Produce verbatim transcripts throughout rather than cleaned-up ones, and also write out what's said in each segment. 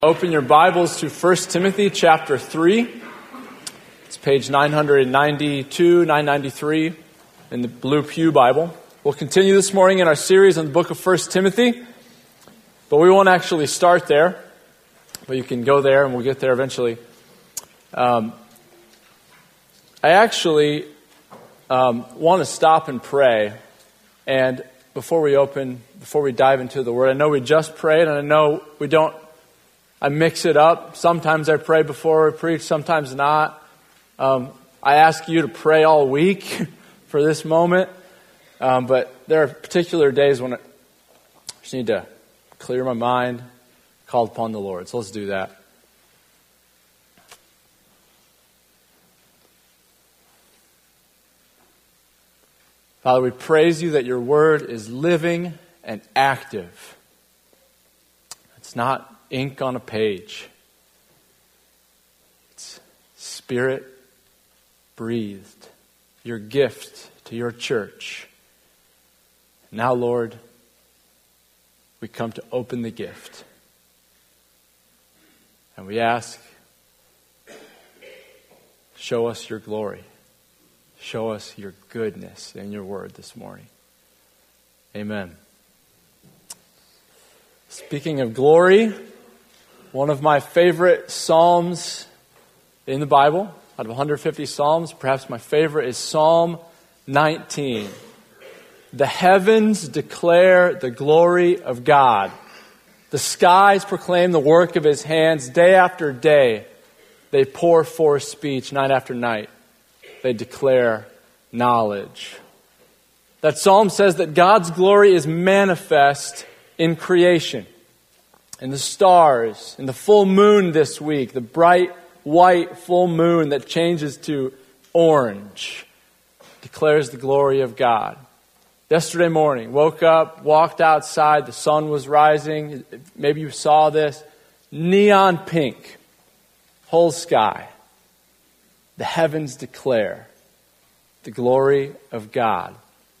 Open your Bibles to First Timothy chapter three. It's page nine ninety-two, nine ninety-three in the Blue Pew Bible. We'll continue this morning in our series on the book of First Timothy, but we won't actually start there. But you can go there and we'll get there eventually. Um, I actually um, want to stop and pray. And before we open, before we dive into the Word, I know we just prayed and I know we don't I mix it up. Sometimes I pray before I preach, sometimes not. Um, I ask you to pray all week for this moment. Um, but there are particular days when I just need to clear my mind, call upon the Lord. So let's do that. Father, we praise you that your word is living and active. It's not ink on a page. It's Spirit breathed. Your gift to your church. Now, Lord, we come to open the gift. And we ask, show us your glory. Show us your goodness in your word this morning. Amen. Speaking of glory, one of my favorite Psalms in the Bible, out of one hundred fifty Psalms, perhaps my favorite is Psalm nineteen. The heavens declare the glory of God. The skies proclaim the work of his hands. Day after day, they pour forth speech. Night after night, they declare knowledge. That psalm says that God's glory is manifest in creation. And the stars, and the full moon this week, the bright white full moon that changes to orange, declares the glory of God. Yesterday morning, woke up, walked outside, the sun was rising. Maybe you saw this. Neon pink, whole sky. The heavens declare the glory of God.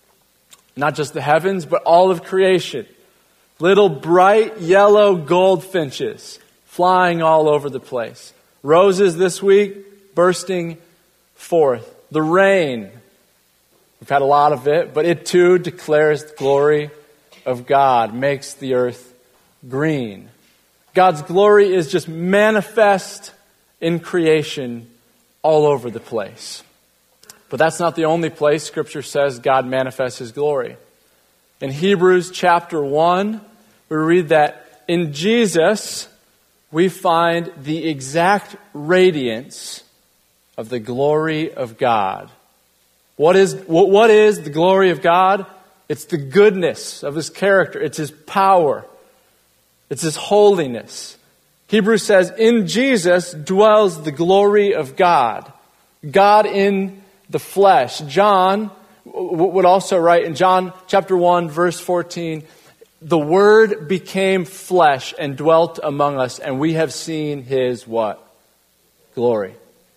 Not just the heavens, but all of creation. Little bright yellow goldfinches flying all over the place. Roses this week bursting forth. The rain, we've had a lot of it, but it too declares the glory of God, makes the earth green. God's glory is just manifest in creation all over the place. But that's not the only place Scripture says God manifests his glory. In Hebrews chapter one, we read that in Jesus, we find the exact radiance of the glory of God. What is, what, what is the glory of God? It's the goodness of his character. It's his power. It's his holiness. Hebrews says, in Jesus dwells the glory of God. God in the flesh. John would also write in John chapter one, verse fourteen, the Word became flesh and dwelt among us, and we have seen his what? Glory.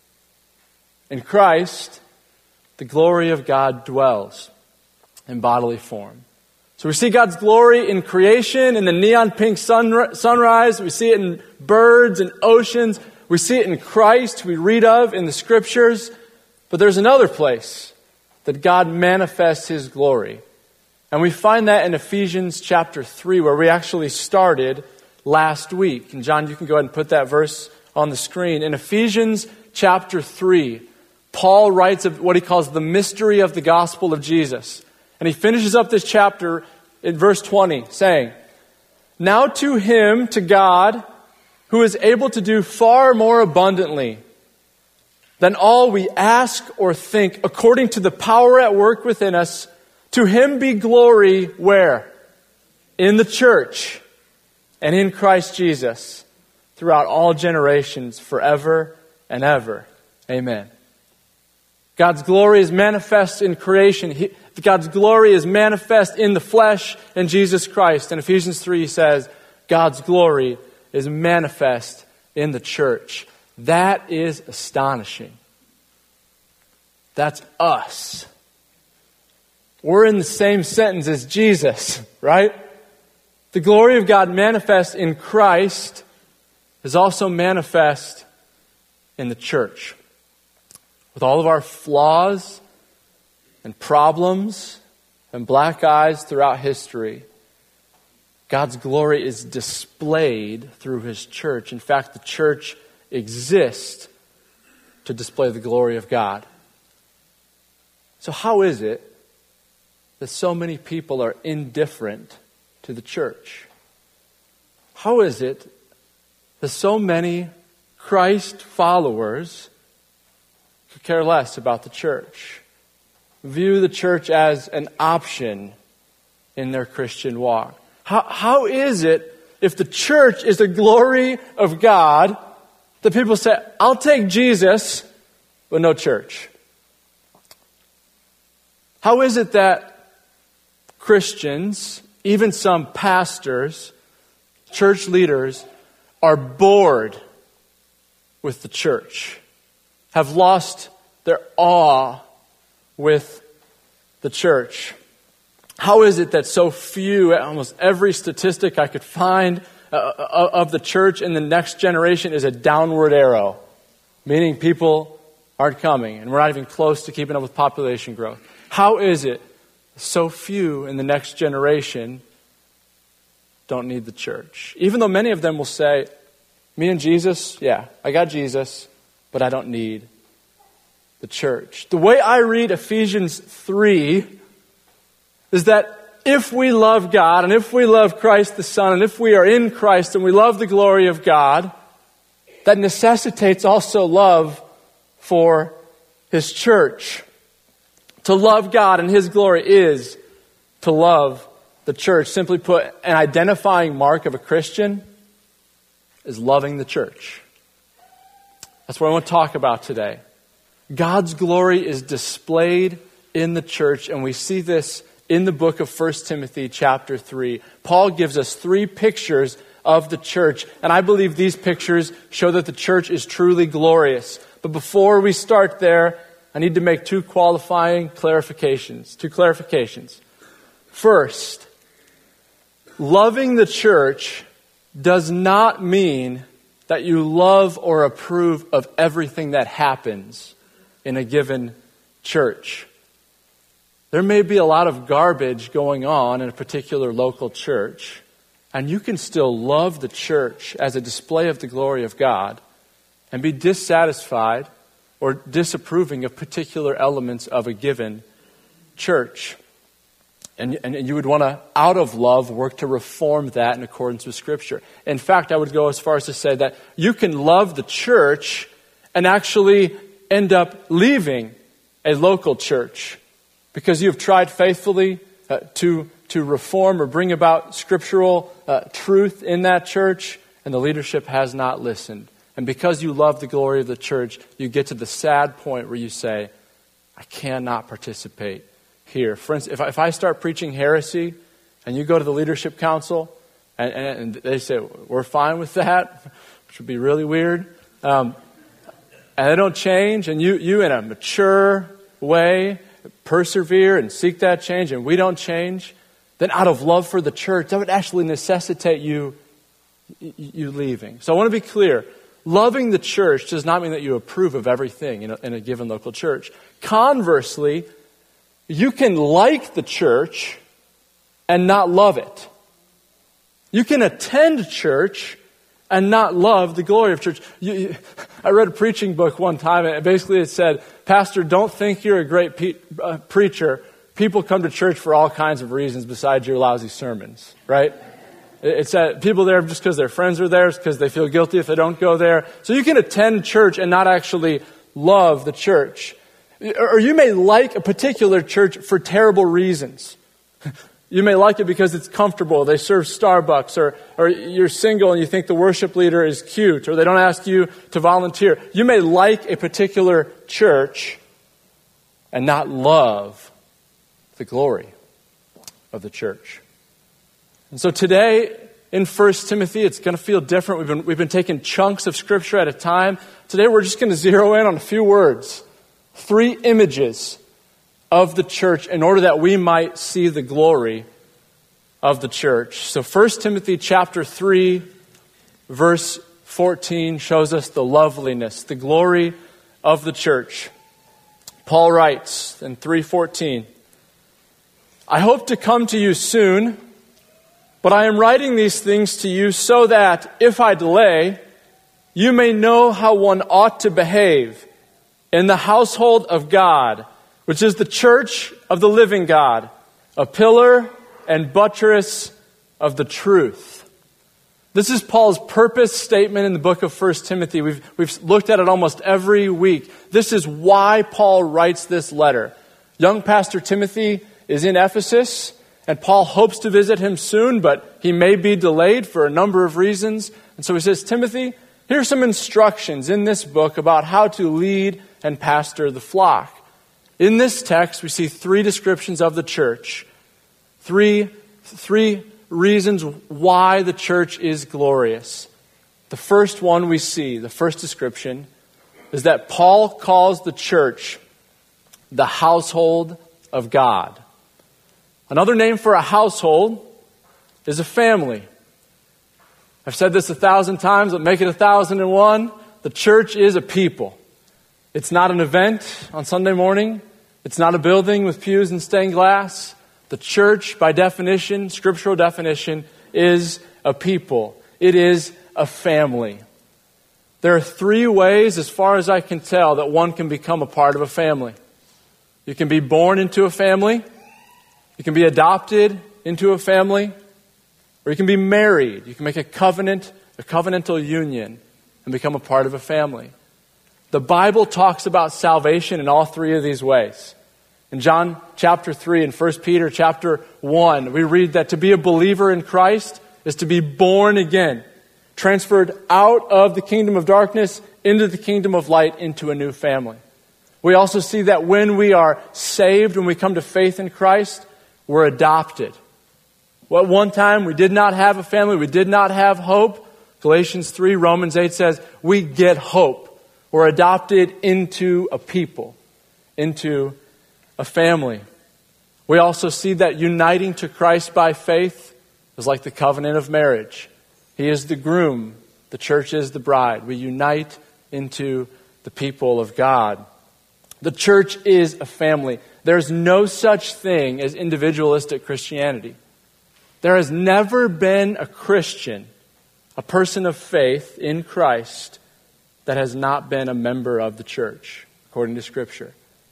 In Christ, the glory of God dwells in bodily form. So we see God's glory in creation, in the neon pink sun, sunrise. We see it in birds and oceans. We see it in Christ, we read of in the Scriptures. But there's another place that God manifests his glory. And we find that in Ephesians chapter three, where we actually started last week. And John, you can go ahead and put that verse on the screen. In Ephesians chapter three, Paul writes of what he calls the mystery of the gospel of Jesus. And he finishes up this chapter in verse twenty, saying, now to him, to God, who is able to do far more abundantly than all we ask or think, according to the power at work within us, to him be glory where? In the church and in Christ Jesus throughout all generations, forever and ever. Amen. God's glory is manifest in creation. He, God's glory is manifest in the flesh in Jesus Christ. In Ephesians three he says, God's glory is manifest in the church. That is astonishing. That's us. We're in the same sentence as Jesus, right? The glory of God manifests in Christ is also manifest in the church. With all of our flaws and problems and black eyes throughout history, God's glory is displayed through His church. In fact, the church exists to display the glory of God. So how is it that so many people are indifferent to the church? How is it that so many Christ followers could care less about the church, view the church as an option in their Christian walk? How, how is it, if the church is the glory of God, that people say, I'll take Jesus, but no church? How is it that Christians, even some pastors, church leaders, are bored with the church, have lost their awe with the church? How is it that so few, almost every statistic I could find uh, of the church in the next generation is a downward arrow, meaning people aren't coming, and we're not even close to keeping up with population growth? How is it so few in the next generation don't need the church? Even though many of them will say, me and Jesus, yeah, I got Jesus, but I don't need the church. The way I read Ephesians three is that if we love God and if we love Christ the Son and if we are in Christ and we love the glory of God, that necessitates also love for His church. To love God and His glory is to love the church. Simply put, an identifying mark of a Christian is loving the church. That's what I want to talk about today. God's glory is displayed in the church, and we see this in the book of First Timothy chapter three. Paul gives us three pictures of the church, and I believe these pictures show that the church is truly glorious. But before we start there, I need to make two qualifying clarifications. Two clarifications. First, loving the church does not mean that you love or approve of everything that happens in a given church. There may be a lot of garbage going on in a particular local church, and you can still love the church as a display of the glory of God and be dissatisfied or disapproving of particular elements of a given church. And, and you would want to, out of love, work to reform that in accordance with Scripture. In fact, I would go as far as to say that you can love the church and actually end up leaving a local church because you've tried faithfully uh, to, to reform or bring about scriptural uh, truth in that church, and the leadership has not listened. And because you love the glory of the church, you get to the sad point where you say, I cannot participate here. For instance, if I, if I start preaching heresy and you go to the leadership council and, and, and they say, we're fine with that, which would be really weird, um, and they don't change, and you, you in a mature way persevere and seek that change, and we don't change, then out of love for the church, that would actually necessitate you, you leaving. So I want to be clear. Loving the church does not mean that you approve of everything in a, in a given local church. Conversely, you can like the church and not love it. You can attend church and not love the glory of church. You, you, I read a preaching book one time, and basically it said, Pastor, don't think you're a great pe- uh, preacher. People come to church for all kinds of reasons besides your lousy sermons, right? It's that people there just because their friends are there, because they feel guilty if they don't go there. So you can attend church and not actually love the church. Or you may like a particular church for terrible reasons. You may like it because it's comfortable. They serve Starbucks, or, or you're single and you think the worship leader is cute, or they don't ask you to volunteer. You may like a particular church and not love the glory of the church. And so today in First Timothy, it's going to feel different. We've been, we've been taking chunks of Scripture at a time. Today we're just going to zero in on a few words, three images of the church in order that we might see the glory of the church. So First Timothy chapter three, verse fourteen shows us the loveliness, the glory of the church. Paul writes in three fourteen, I hope to come to you soon, but I am writing these things to you so that, if I delay, you may know how one ought to behave in the household of God, which is the church of the living God, a pillar and buttress of the truth. This is Paul's purpose statement in the book of First Timothy. We've, we've looked at it almost every week. This is why Paul writes this letter. Young Pastor Timothy is in Ephesus, and Paul hopes to visit him soon, but he may be delayed for a number of reasons. And so he says, Timothy, here's some instructions in this book about how to lead and pastor the flock. In this text, we see three descriptions of the church. Three, three reasons why the church is glorious. The first one we see, the first description, is that Paul calls the church the household of God. Another name for a household is a family. I've said this a thousand times, but make it a thousand and one. The church is a people. It's not an event on Sunday morning. It's not a building with pews and stained glass. The church, by definition, scriptural definition, is a people. It is a family. There are three ways, as far as I can tell, that one can become a part of a family. You can be born into a family. You can be adopted into a family, or you can be married. You can make a covenant, a covenantal union, and become a part of a family. The Bible talks about salvation in all three of these ways. In John chapter three and First Peter chapter one, we read that to be a believer in Christ is to be born again, transferred out of the kingdom of darkness into the kingdom of light, into a new family. We also see that when we are saved, when we come to faith in Christ, we're adopted. Well, at one time, we did not have a family. We did not have hope. Galatians three, Romans eight says, we get hope. We're adopted into a people, into a family. We also see that uniting to Christ by faith is like the covenant of marriage. He is the groom. The church is the bride. We unite into the people of God. The church is a family. There's no such thing as individualistic Christianity. There has never been a Christian, a person of faith in Christ, that has not been a member of the church, according to Scripture.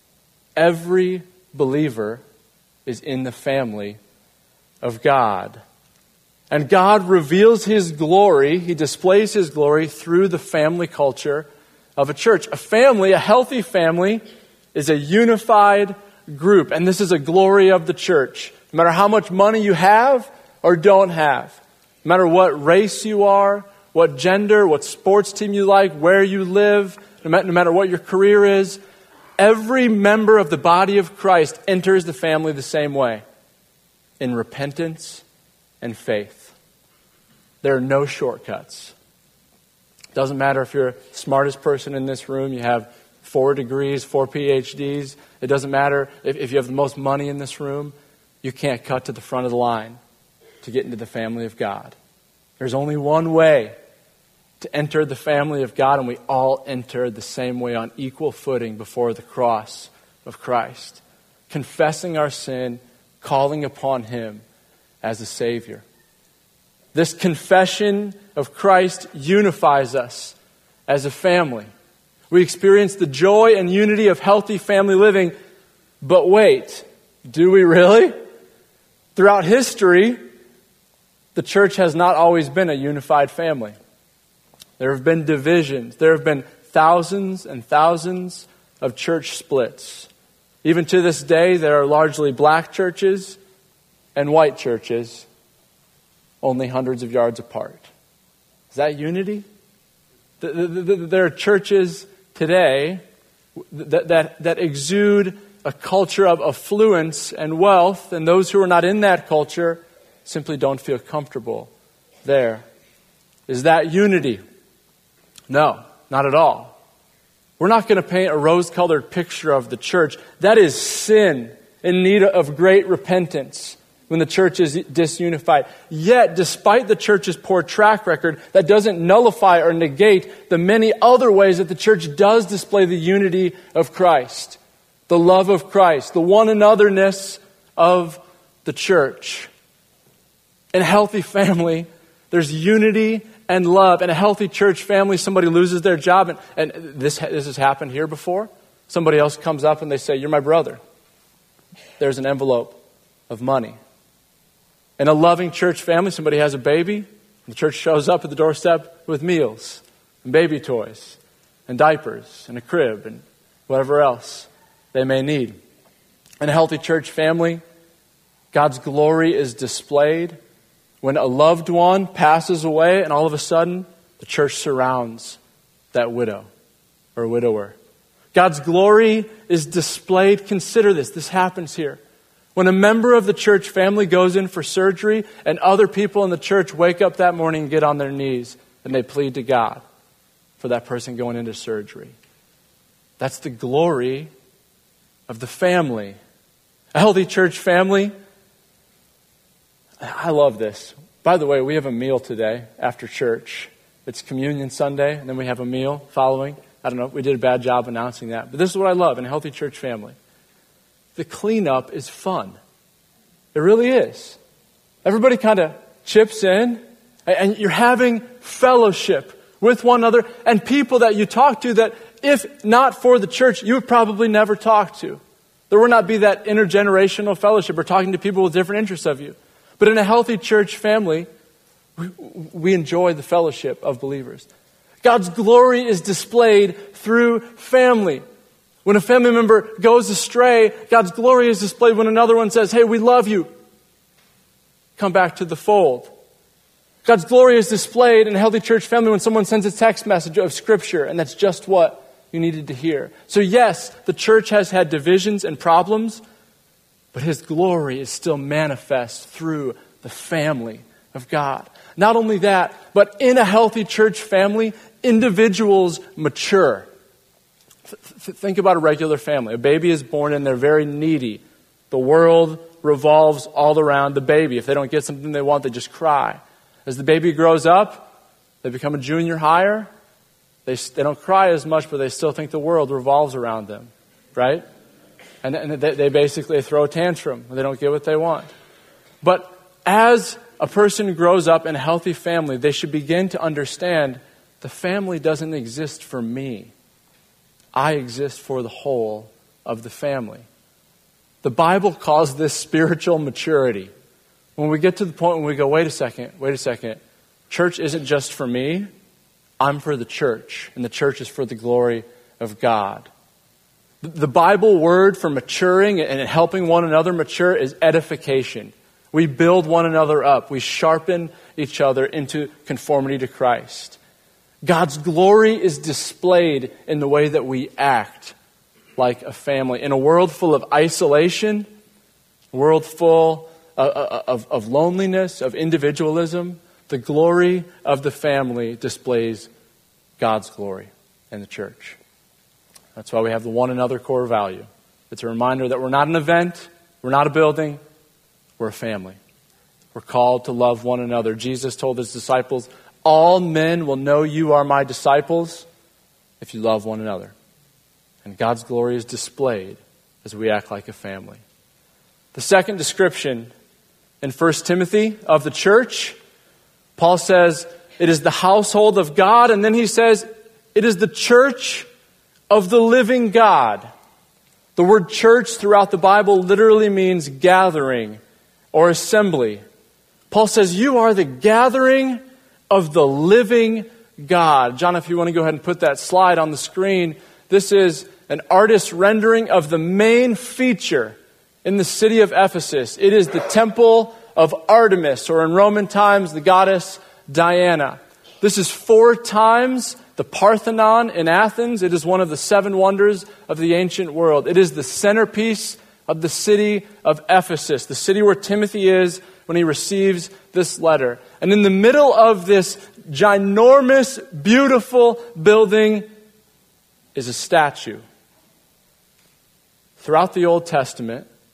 Every believer is in the family of God. And God reveals His glory, He displays His glory through the family culture of a church. A family, a healthy family, is a unified group. And this is a glory of the church. No matter how much money you have or don't have, no matter what race you are, what gender, what sports team you like, where you live, no matter what your career is, every member of the body of Christ enters the family the same way, in repentance and faith. There are no shortcuts. Doesn't matter if you're the smartest person in this room, you have four degrees, four P H Ds. It doesn't matter if, if you have the most money in this room, you can't cut to the front of the line to get into the family of God. There's only one way to enter the family of God, and we all enter the same way on equal footing before the cross of Christ, confessing our sin, calling upon Him as a Savior. This confession of Christ unifies us as a family. We experience the joy and unity of healthy family living, but wait, do we really? Throughout history, the church has not always been a unified family. There have been divisions. There have been thousands and thousands of church splits. Even to this day, there are largely black churches and white churches, only hundreds of yards apart. Is that unity? There are churches today that, that, that exude a culture of affluence and wealth, and those who are not in that culture simply don't feel comfortable there. Is that unity? No, not at all. We're not going to paint a rose-colored picture of the church. That is sin in need of great repentance. when the church is disunified. Yet, despite the church's poor track record, that doesn't nullify or negate the many other ways that the church does display the unity of Christ, the love of Christ, the one anotherness of the church. In a healthy family, there's unity and love. In a healthy church family, somebody loses their job, and, and this, this has happened here before. Somebody else comes up and they say, "You're my brother." There's an envelope of money. In a loving church family, somebody has a baby, the church shows up at the doorstep with meals and baby toys and diapers and a crib and whatever else they may need. In a healthy church family, God's glory is displayed when a loved one passes away and all of a sudden the church surrounds that widow or widower. God's glory is displayed. Consider this. This happens here. When a member of the church family goes in for surgery and other people in the church wake up that morning and get on their knees and they plead to God for that person going into surgery. That's the glory of the family. A healthy church family. I love this. By the way, we have a meal today after church. It's Communion Sunday, and then we have a meal following. I don't know, we did a bad job announcing that. But this is what I love in a healthy church family. The cleanup is fun. It really is. Everybody kind of chips in, and you're having fellowship with one another and people that you talk to that, if not for the church, you would probably never talk to. There would not be that intergenerational fellowship or talking to people with different interests of you. But in a healthy church family, we, we enjoy the fellowship of believers. God's glory is displayed through family. When a family member goes astray, God's glory is displayed when another one says, "Hey, we love you. Come back to the fold." God's glory is displayed in a healthy church family when someone sends a text message of Scripture, and that's just what you needed to hear. So yes, the church has had divisions and problems, but His glory is still manifest through the family of God. Not only that, but in a healthy church family, individuals mature. Th- think about a regular family. A baby is born and they're very needy. The world revolves all around the baby. If they don't get something they want, they just cry. As the baby grows up, they become a junior higher. They, they don't cry as much, but they still think the world revolves around them, right? And, and they, they basically throw a tantrum when they don't get what they want. But as a person grows up in a healthy family, they should begin to understand the family doesn't exist for me. I exist for the whole of the family. The Bible calls this spiritual maturity. When we get to the point when we go, wait a second, wait a second. Church isn't just for me. I'm for the church. And the church is for the glory of God. The Bible word for maturing and helping one another mature is edification. We build one another up. We sharpen each other into conformity to Christ. God's glory is displayed in the way that we act like a family. In a world full of isolation, a world full of, of, of loneliness, of individualism, the glory of the family displays God's glory in the church. That's why we have the one another core value. It's a reminder that we're not an event, we're not a building, we're a family. We're called to love one another. Jesus told His disciples, "All men will know you are my disciples if you love one another." And God's glory is displayed as we act like a family. The second description in First Timothy of the church, Paul says, it is the household of God, and then he says, it is the church of the living God. The word church throughout the Bible literally means gathering or assembly. Paul says, you are the gathering of the living God. John, if you want to go ahead and put that slide on the screen, this is an artist's rendering of the main feature in the city of Ephesus. It is the temple of Artemis, or in Roman times, the goddess Diana. This is four times the Parthenon in Athens. It is one of the seven wonders of the ancient world. It is the centerpiece of the city of Ephesus, the city where Timothy is when he receives this letter. And in the middle of this ginormous, beautiful building is a statue. Throughout the Old Testament, the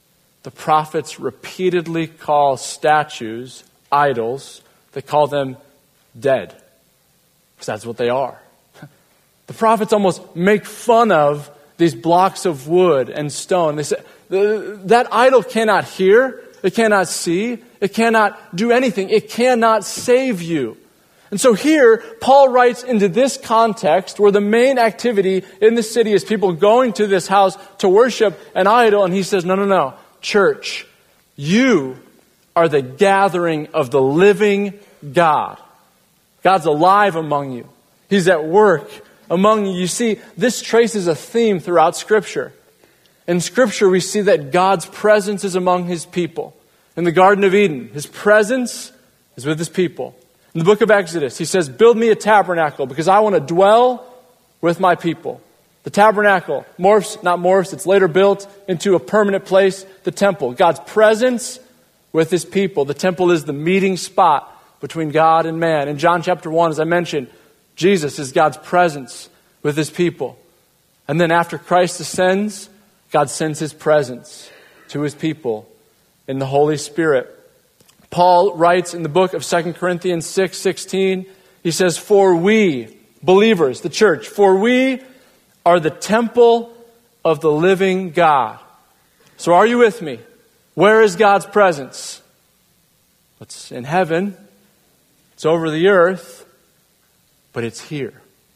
the prophets repeatedly call statues, idols. They call them dead, because that's what they are. The prophets almost make fun of these blocks of wood and stone. They say, that idol cannot hear, it cannot see, it cannot do anything. It cannot save you. And so here, Paul writes into this context where the main activity in the city is people going to this house to worship an idol. And he says, no, no, no. Church, you are the gathering of the living God. God's alive among you. He's at work among you. You see, this traces a theme throughout Scripture. In Scripture, we see that God's presence is among His people. In the Garden of Eden, His presence is with His people. In the book of Exodus, He says, build me a tabernacle because I want to dwell with my people. The tabernacle morphs, not morphs, it's later built into a permanent place, the temple. God's presence with His people. The temple is the meeting spot between God and man. In John chapter one, as I mentioned, Jesus is God's presence with His people. And then after Christ ascends, God sends His presence to His people in the Holy Spirit. Paul writes in the book of Second Corinthians six sixteen, he says, for we, believers, the church, for we are the temple of the living God. So are you with me? Where is God's presence? It's in heaven. It's over the earth. But it's here.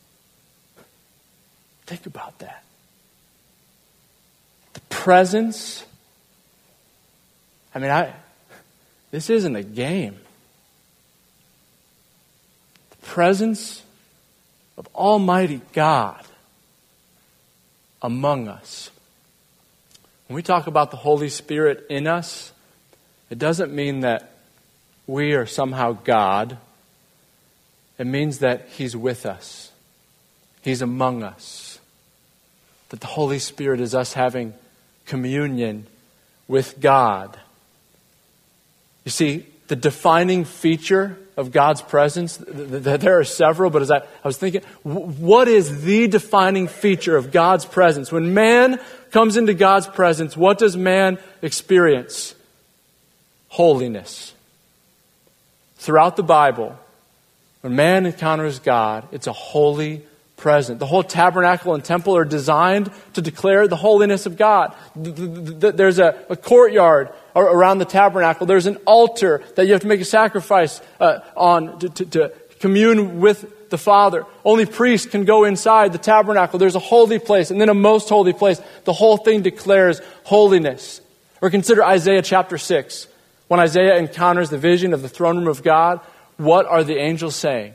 Think about that. The presence. I mean, I... This isn't a game. The presence of Almighty God among us. When we talk about the Holy Spirit in us, it doesn't mean that we are somehow God. It means that He's with us. He's among us. That the Holy Spirit is us having communion with God. You see, the defining feature of God's presence, th- th- there are several, but as I, I was thinking, w- what is the defining feature of God's presence? When man comes into God's presence, what does man experience? Holiness. Throughout the Bible, when man encounters God, it's a holy presence. The whole tabernacle and temple are designed to declare the holiness of God. There's a, a courtyard around the tabernacle. There's an altar that you have to make a sacrifice uh, on to, to, to commune with the Father. Only priests can go inside the tabernacle. There's a holy place and then a most holy place. The whole thing declares holiness. Or consider Isaiah chapter six. When Isaiah encounters the vision of the throne room of God, what are the angels saying?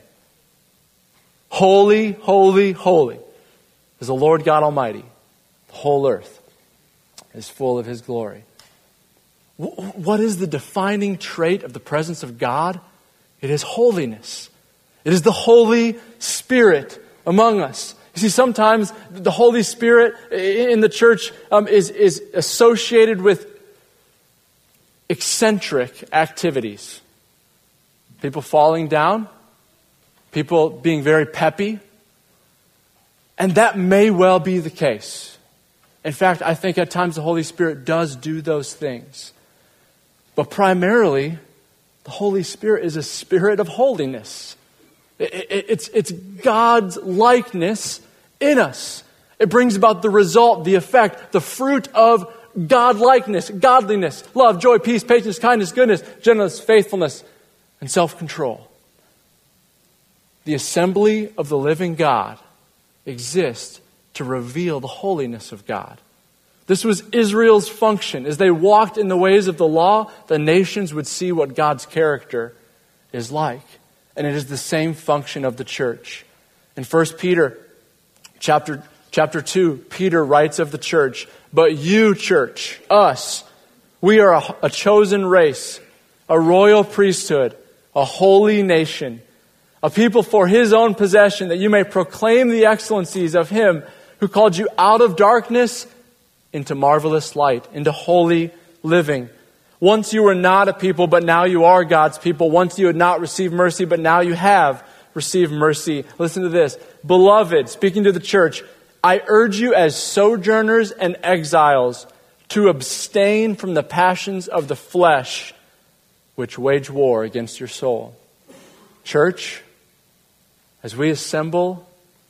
Holy, holy, holy is the Lord God Almighty. The whole earth is full of His glory. What is the defining trait of the presence of God? It is holiness. It is the Holy Spirit among us. You see, sometimes the Holy Spirit in the church um, is, is associated with eccentric activities. People falling down. People being very peppy. And that may well be the case. In fact, I think at times the Holy Spirit does do those things. But primarily, the Holy Spirit is a spirit of holiness. It, it, it's, it's God's likeness in us. It brings about the result, the effect, the fruit of God-likeness, godliness, love, joy, peace, patience, kindness, goodness, gentleness, faithfulness, and self-control. The assembly of the living God exists to reveal the holiness of God. This was Israel's function. As they walked in the ways of the law, the nations would see what God's character is like. And it is the same function of the church. In First Peter chapter, chapter two, Peter writes of the church, but you, church, us, we are a, a chosen race, a royal priesthood, a holy nation, a people for His own possession, that you may proclaim the excellencies of Him who called you out of darkness into marvelous light, into holy living. Once you were not a people, but now you are God's people. Once you had not received mercy, but now you have received mercy. Listen to this. Beloved, speaking to the church, I urge you as sojourners and exiles to abstain from the passions of the flesh, which wage war against your soul. Church, as we assemble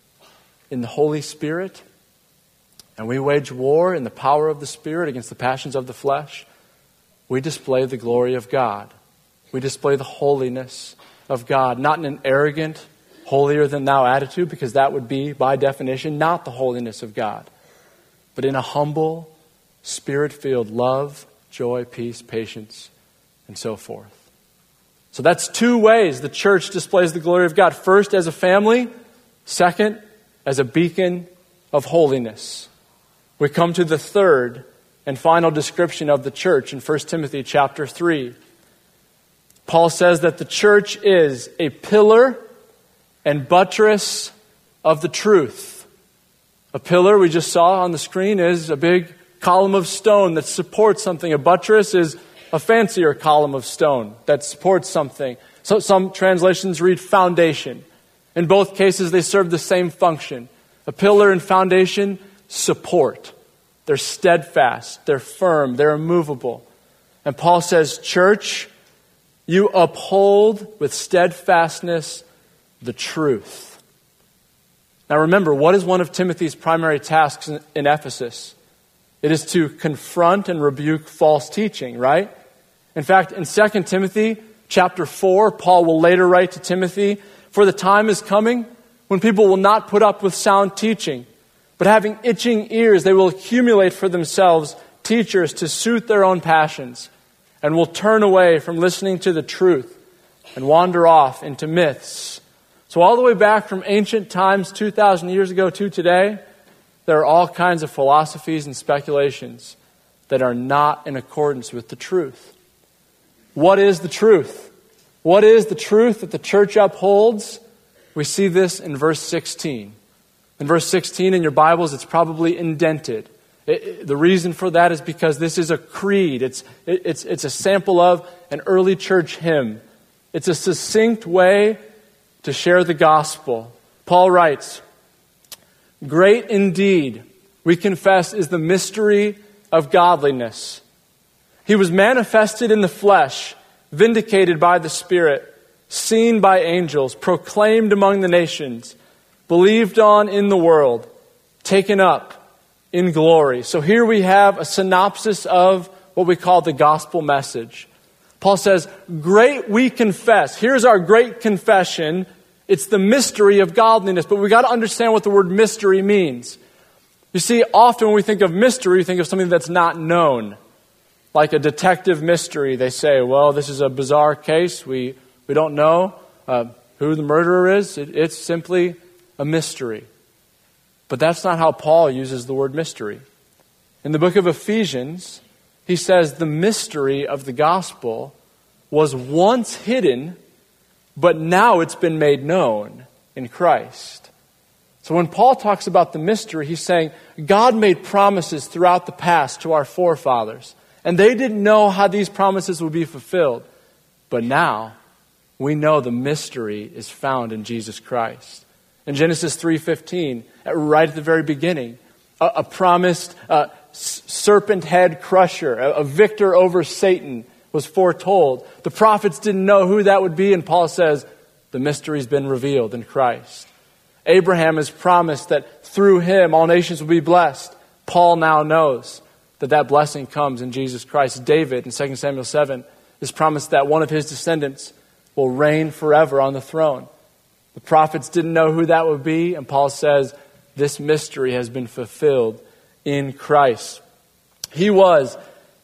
in the Holy Spirit, and we wage war in the power of the Spirit against the passions of the flesh, we display the glory of God. We display the holiness of God, not in an arrogant, holier-than-thou attitude, because that would be, by definition, not the holiness of God, but in a humble, Spirit-filled love, joy, peace, patience, and so forth. So that's two ways the church displays the glory of God. First, as a family. Second, as a beacon of holiness. We come to the third and final description of the church in First Timothy chapter three. Paul says that the church is a pillar and buttress of the truth. A pillar, we just saw on the screen, is a big column of stone that supports something. A buttress is a fancier column of stone that supports something. So some translations read foundation. In both cases, they serve the same function. A pillar and foundation support. They're steadfast, they're firm, they're immovable. And Paul says, church, you uphold with steadfastness the truth. Now remember, what is one of Timothy's primary tasks in, in Ephesus? It is to confront and rebuke false teaching, right? In fact, in Second Timothy chapter four, Paul will later write to Timothy, for the time is coming when people will not put up with sound teaching, but having itching ears, they will accumulate for themselves teachers to suit their own passions, and will turn away from listening to the truth and wander off into myths. So all the way back from ancient times, two thousand years ago to today, there are all kinds of philosophies and speculations that are not in accordance with the truth. What is the truth? What is the truth that the church upholds? We see this in verse sixteen. In verse sixteen in your Bibles, it's probably indented. It, it, the reason for that is because this is a creed. It's, it, it's, it's a sample of an early church hymn. It's a succinct way to share the gospel. Paul writes, "Great indeed, we confess, is the mystery of godliness. He was manifested in the flesh, vindicated by the Spirit, seen by angels, proclaimed among the nations, believed on in the world, taken up in glory." So here we have a synopsis of what we call the gospel message. Paul says, great we confess. Here's our great confession. It's the mystery of godliness. But we got to understand what the word mystery means. You see, often when we think of mystery, we think of something that's not known. Like a detective mystery. They say, well, this is a bizarre case. We, we don't know uh, who the murderer is. It, it's simply a mystery. But that's not how Paul uses the word mystery. In the book of Ephesians, he says the mystery of the gospel was once hidden, but now it's been made known in Christ. So when Paul talks about the mystery, he's saying God made promises throughout the past to our forefathers, and they didn't know how these promises would be fulfilled. But now we know the mystery is found in Jesus Christ. In Genesis three fifteen, right at the very beginning, a, a promised uh, serpent head crusher, a, a victor over Satan was foretold. The prophets didn't know who that would be, and Paul says the mystery's been revealed in Christ. Abraham has promised that through him all nations will be blessed. Paul now knows that that blessing comes in Jesus Christ. David in Second Samuel seven is promised that one of his descendants will reign forever on the throne. The prophets didn't know who that would be, and Paul says this mystery has been fulfilled in Christ. He was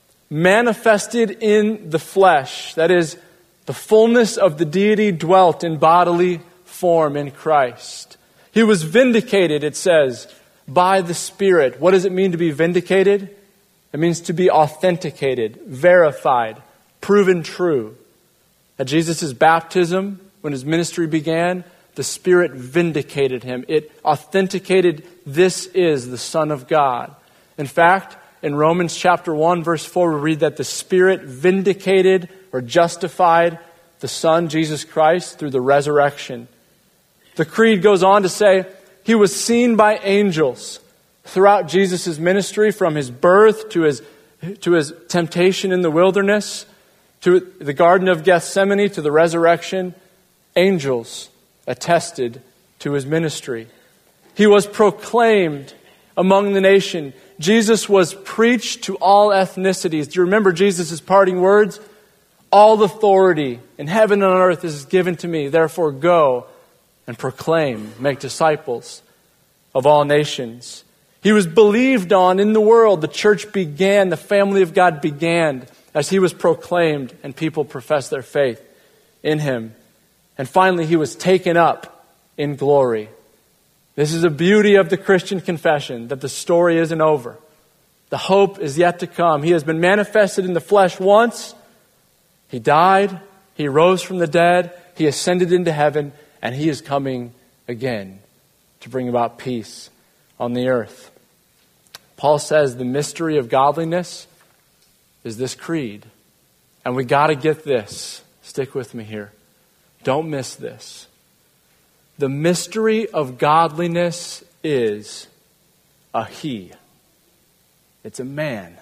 manifested in the flesh. That is, the fullness of the deity dwelt in bodily form in Christ. He was vindicated, it says, by the Spirit. What does it mean to be vindicated? It means to be authenticated, verified, proven true. At Jesus' baptism, when his ministry began, the Spirit vindicated him. It authenticated, this is the Son of God. In fact, in Romans chapter one, verse four, we read that the Spirit vindicated or justified the Son, Jesus Christ, through the resurrection. The creed goes on to say, he was seen by angels throughout Jesus' ministry, from his birth to his to his temptation in the wilderness, to the Garden of Gethsemane, to the resurrection, angels attested to his ministry. He was proclaimed among the nation. Jesus was preached to all ethnicities. Do you remember Jesus' parting words? All authority in heaven and on earth is given to me. Therefore go and proclaim, make disciples of all nations. He was believed on in the world. The church began, the family of God began as he was proclaimed and people professed their faith in him. And finally, he was taken up in glory. This is the beauty of the Christian confession, that the story isn't over. The hope is yet to come. He has been manifested in the flesh once. He died. He rose from the dead. He ascended into heaven. And he is coming again to bring about peace on the earth. Paul says the mystery of godliness is this creed. And we got to get this. Stick with me here. Don't miss this. The mystery of godliness is a he. It's a man.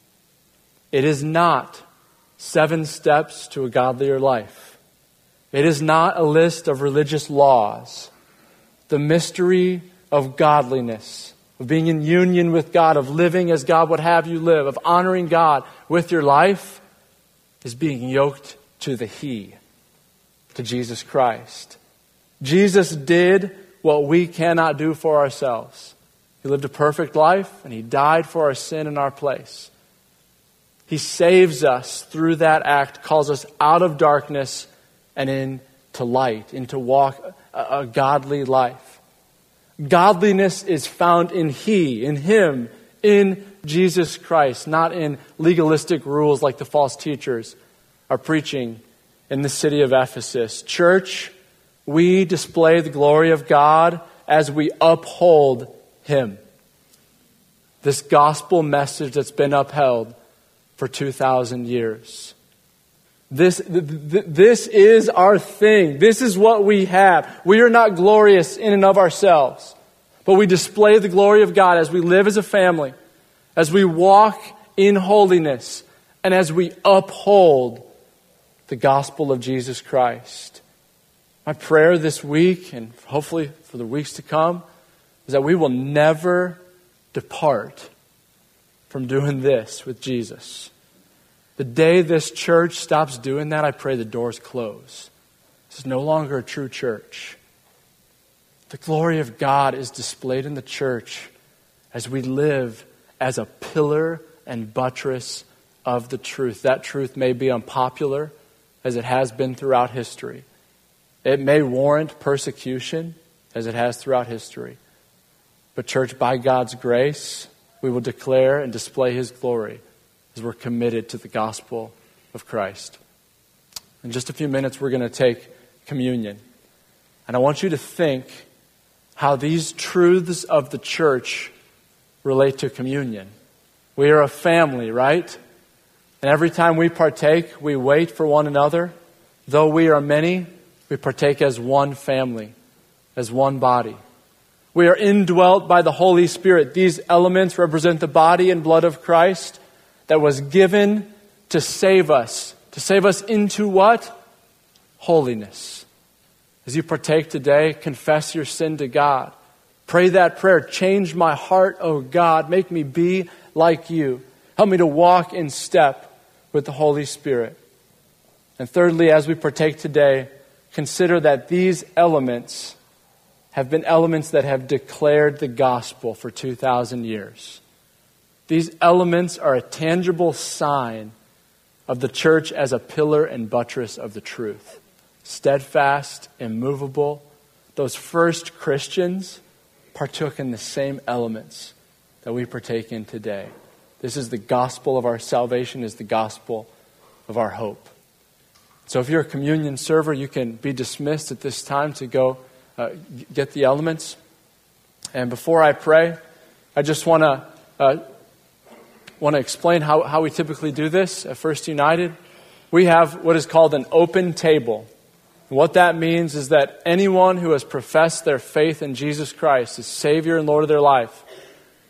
It is not seven steps to a godlier life. It is not a list of religious laws. The mystery of godliness, of being in union with God, of living as God would have you live, of honoring God with your life, is being yoked to the he, to Jesus Christ. Jesus did what we cannot do for ourselves. He lived a perfect life and he died for our sin in our place. He saves us through that act, calls us out of darkness and into light, into walk a, a godly life. Godliness is found in he, in him, in Jesus Christ, not in legalistic rules like the false teachers are preaching in the city of Ephesus. Church, we display the glory of God as we uphold him. This gospel message that's been upheld for two thousand years. This, th- th- this is our thing. This is what we have. We are not glorious in and of ourselves, but we display the glory of God as we live as a family, as we walk in holiness, and as we uphold the gospel of Jesus Christ. My prayer this week, and hopefully for the weeks to come, is that we will never depart from doing this with Jesus. The day this church stops doing that, I pray the doors close. This is no longer a true church. The glory of God is displayed in the church as we live as a pillar and buttress of the truth. That truth may be unpopular, as it has been throughout history. It may warrant persecution, as it has throughout history. But church, by God's grace, we will declare and display his glory as we're committed to the gospel of Christ. In just a few minutes, we're going to take communion. And I want you to think how these truths of the church relate to communion. We are a family, right? And every time we partake, we wait for one another. Though we are many, we partake as one family, as one body. We are indwelt by the Holy Spirit. These elements represent the body and blood of Christ that was given to save us. To save us into what? Holiness. As you partake today, confess your sin to God. Pray that prayer. Change my heart, O God. Make me be like you. Help me to walk in step with the Holy Spirit. And thirdly, as we partake today, consider that these elements have been elements that have declared the gospel for two thousand years. These elements are a tangible sign of the church as a pillar and buttress of the truth. Steadfast, immovable. Those first Christians partook in the same elements that we partake in today. This is the gospel of our salvation, is the gospel of our hope. So if you're a communion server, you can be dismissed at this time to go uh, get the elements. And before I pray, I just want to uh, want to explain how, how we typically do this at First United. We have what is called an open table. And what that means is that anyone who has professed their faith in Jesus Christ as Savior and Lord of their life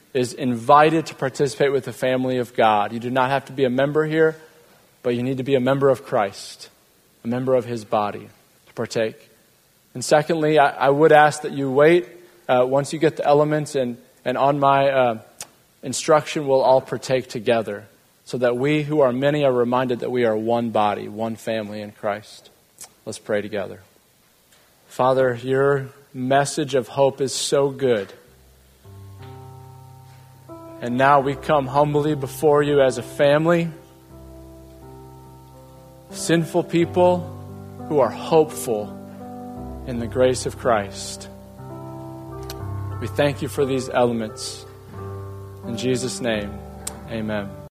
is invited to participate with the family of God. You do not have to be a member here, but you need to be a member of Christ, a member of his body to partake. And secondly, I, I would ask that you wait uh, once you get the elements, and, and on my uh, instruction, we'll all partake together so that we who are many are reminded that we are one body, one family in Christ. Let's pray together. Father, your message of hope is so good. And now we come humbly before you as a family, sinful people who are hopeful in the grace of Christ. We thank you for these elements. In Jesus' name, amen.